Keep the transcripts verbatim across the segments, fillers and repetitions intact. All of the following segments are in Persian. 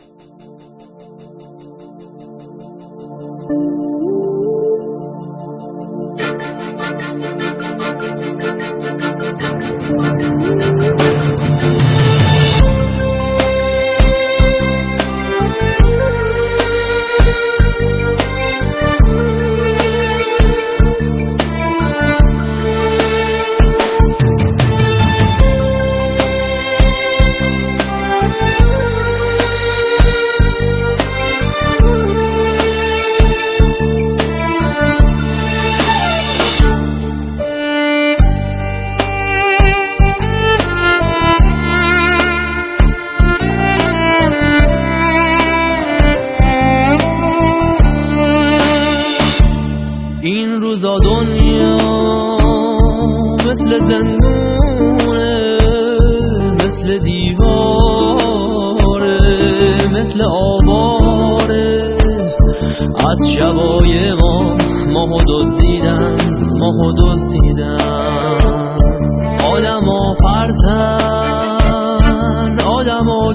این روزا دنیا مثل زندونه، مثل دیواره، مثل آواره. از شبای ما ماهو دزدیدن، ماهو دزدیدن. آدما پرتن، آدما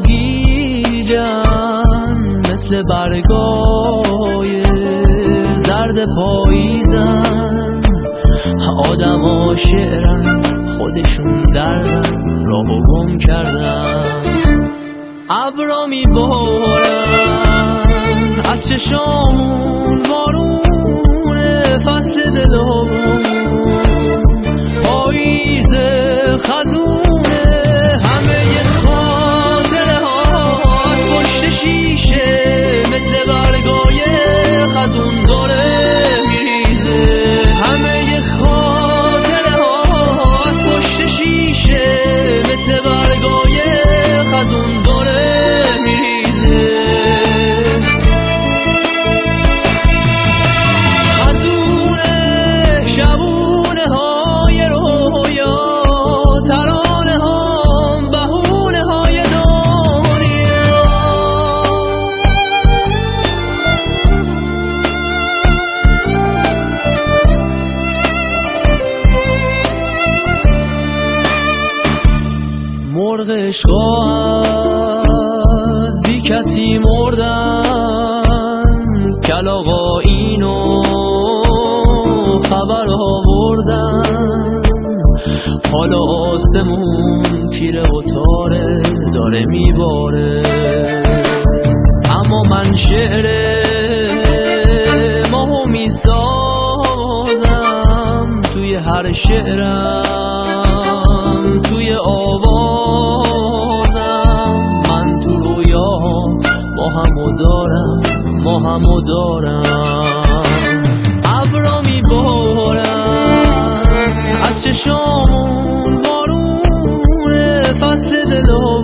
گیجن، مثل برگای زرد پاییزن. آدما شعرن، خودشون دردن، راهو گم کردن. ابرا میبارن از چشامون، بارونه فصل دلمون. پاییز خزونه، همه ی خاطره هاست پشت شیشه، مثل برگای خزون داره میریزه. همه ی خاطره هاست پشت شیشه، مثل برگای خزون داره میریزه. خزونه شبونه های رویا، ترانه ها بهونه های دنیا. مرغ عشقا از بی کسی مردن، کلاغا اینو خبر آوردن. حالا آسمون تیره و تاره داره میباره، اما من شعر ماهو میسازم. توی هر شعرم، توی آوازم، من تو رویاها ماهمو دارم، ماهمو دارم. ابرا میبارن از چشامون، بارونه فصل دلو